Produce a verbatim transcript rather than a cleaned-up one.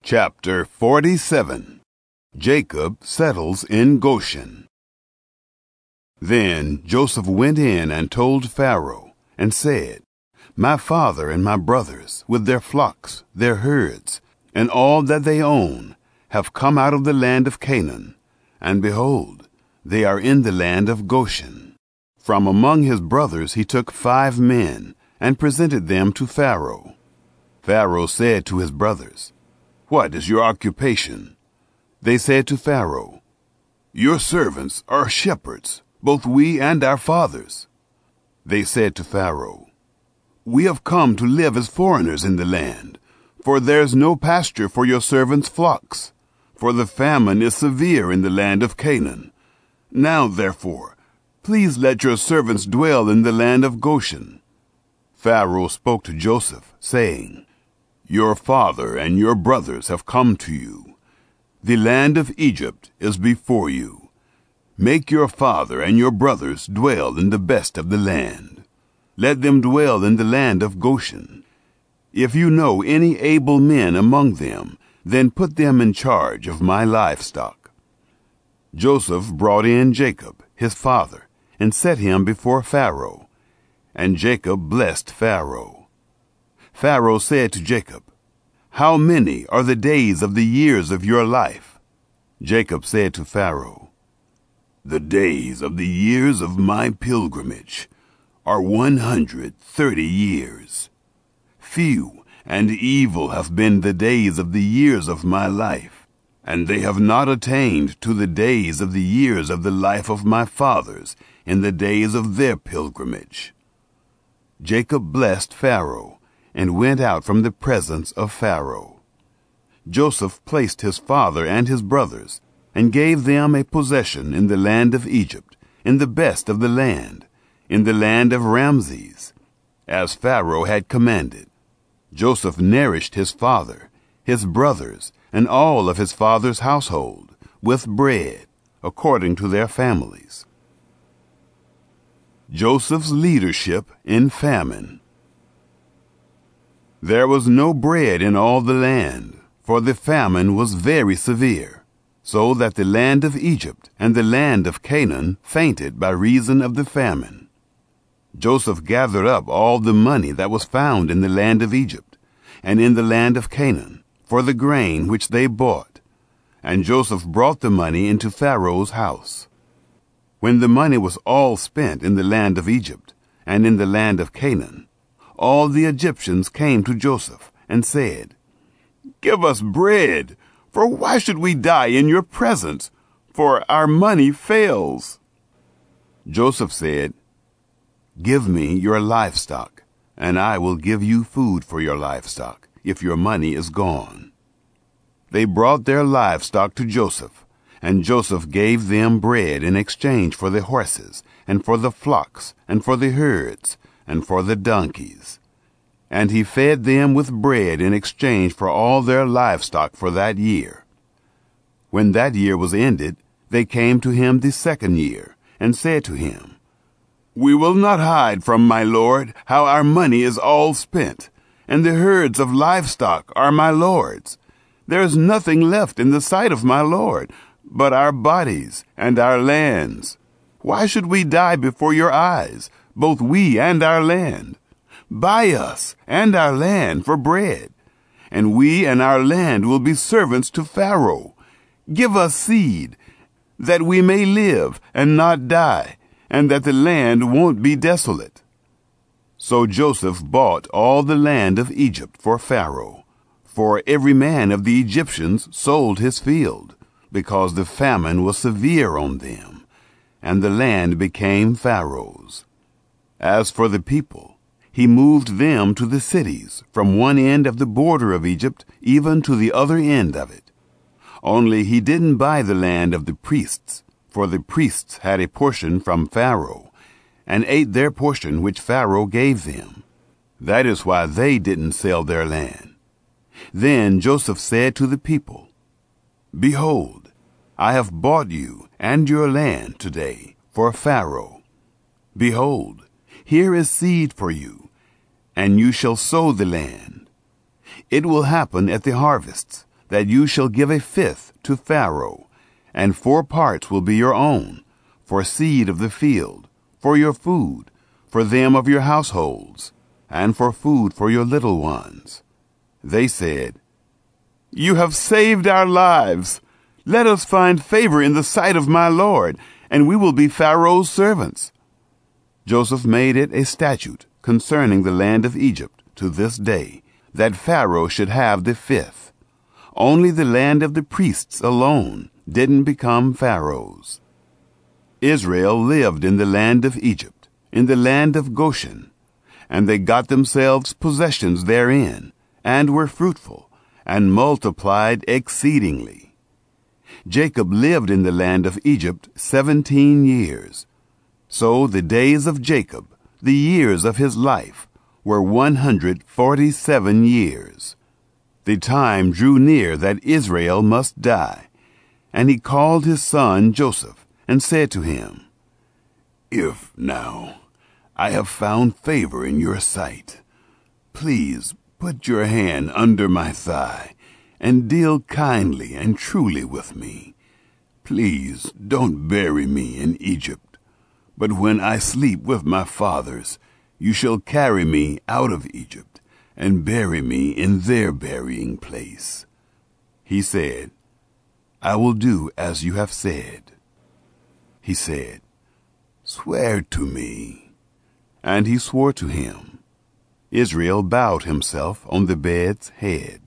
Chapter forty-seven. Jacob settles in Goshen. Then Joseph went in and told Pharaoh, and said, My father and my brothers, with their flocks, their herds, and all that they own, have come out of the land of Canaan, and behold, they are in the land of Goshen. From among his brothers he took five men, and presented them to Pharaoh. Pharaoh said to his brothers, What is your occupation? They said to Pharaoh, Your servants are shepherds, both we and our fathers. They said to Pharaoh, We have come to live as foreigners in the land, for there is no pasture for your servants' flocks, for the famine is severe in the land of Canaan. Now, therefore, please let your servants dwell in the land of Goshen. Pharaoh spoke to Joseph, saying, Your father and your brothers have come to you. The land of Egypt is before you. Make your father and your brothers dwell in the best of the land. Let them dwell in the land of Goshen. If you know any able men among them, then put them in charge of my livestock. Joseph brought in Jacob, his father, and set him before Pharaoh. And Jacob blessed Pharaoh. Pharaoh said to Jacob, How many are the days of the years of your life? Jacob said to Pharaoh, The days of the years of my pilgrimage are one hundred thirty years. Few and evil have been the days of the years of my life, and they have not attained to the days of the years of the life of my fathers in the days of their pilgrimage. Jacob blessed Pharaoh, and went out from the presence of Pharaoh. Joseph placed his father and his brothers, and gave them a possession in the land of Egypt, in the best of the land, in the land of Ramses, as Pharaoh had commanded. Joseph nourished his father, his brothers, and all of his father's household, with bread, according to their families. Joseph's leadership in famine. There was no bread in all the land, for the famine was very severe, so that the land of Egypt and the land of Canaan fainted by reason of the famine. Joseph gathered up all the money that was found in the land of Egypt and in the land of Canaan for the grain which they bought, and Joseph brought the money into Pharaoh's house. When the money was all spent in the land of Egypt and in the land of Canaan, all the Egyptians came to Joseph and said, Give us bread, for why should we die in your presence? For our money fails. Joseph said, Give me your livestock, and I will give you food for your livestock, if your money is gone. They brought their livestock to Joseph, and Joseph gave them bread in exchange for the horses, and for the flocks, and for the herds, and for the donkeys. And he fed them with bread in exchange for all their livestock for that year. When that year was ended, they came to him the second year, and said to him, We will not hide from my lord how our money is all spent, and the herds of livestock are my lord's. There is nothing left in the sight of my lord, but our bodies and our lands. Why should we die before your eyes, both we and our land? Buy us and our land for bread, and we and our land will be servants to Pharaoh. Give us seed, that we may live and not die, and that the land won't be desolate. So Joseph bought all the land of Egypt for Pharaoh, for every man of the Egyptians sold his field, because the famine was severe on them, and the land became Pharaoh's. As for the people, he moved them to the cities, from one end of the border of Egypt even to the other end of it. Only he didn't buy the land of the priests, for the priests had a portion from Pharaoh, and ate their portion which Pharaoh gave them. That is why they didn't sell their land. Then Joseph said to the people, Behold, I have bought you and your land today for Pharaoh. Behold, here is seed for you, and you shall sow the land. It will happen at the harvests that you shall give a fifth to Pharaoh, and four parts will be your own, for seed of the field, for your food, for them of your households, and for food for your little ones. They said, You have saved our lives. Let us find favor in the sight of my Lord, and we will be Pharaoh's servants. Joseph made it a statute concerning the land of Egypt to this day, that Pharaoh should have the fifth. Only the land of the priests alone didn't become Pharaoh's. Israel lived in the land of Egypt, in the land of Goshen, and they got themselves possessions therein, and were fruitful, and multiplied exceedingly. Jacob lived in the land of Egypt seventeen years. So the days of Jacob, the years of his life, were one hundred forty-seven years. The time drew near that Israel must die, and he called his son Joseph, and said to him, If now I have found favor in your sight, please put your hand under my thigh, and deal kindly and truly with me. Please don't bury me in Egypt, but when I sleep with my fathers, you shall carry me out of Egypt, and bury me in their burying place. He said, I will do as you have said. He said, Swear to me. And he swore to him. Israel bowed himself on the bed's head.